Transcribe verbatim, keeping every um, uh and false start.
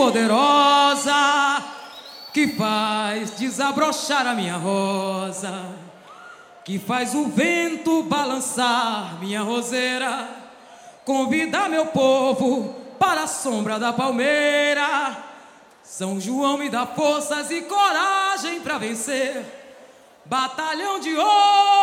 poderosa que faz desabrochar a minha rosa, que faz o vento balançar minha roseira, convidar meu povo para a sombra da palmeira. São João me dá forças e coragem para vencer, batalhão de ouro